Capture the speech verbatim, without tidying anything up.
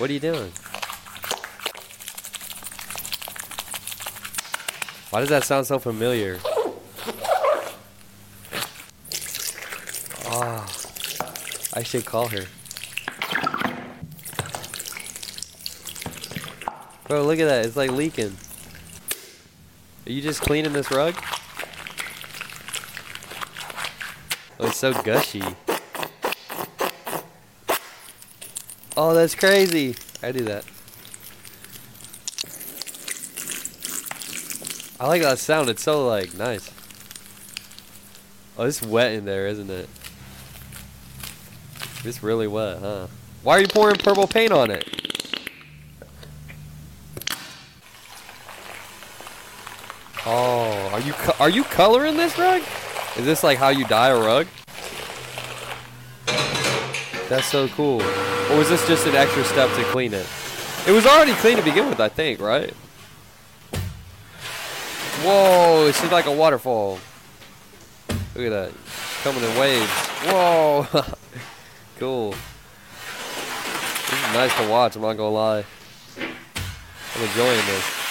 What are you doing? Why does that sound so familiar? Oh, I should call her. Bro, look at that. It's like leaking. Are you just cleaning this rug? Oh, it's so gushy. Oh, that's crazy. I do that. I like that sound. It's so, like, nice. Oh, it's wet in there, isn't it? It's really wet, huh? Why are you pouring purple paint on it? Oh, are you are you coloring this rug? Is this like how you dye a rug? That's so cool. Or was this just an extra step to clean it? It was already clean to begin with, I think, right? Whoa, it's just like a waterfall. Look at that. Coming in waves. Whoa. Cool. This is nice to watch, I'm not gonna lie. I'm enjoying this.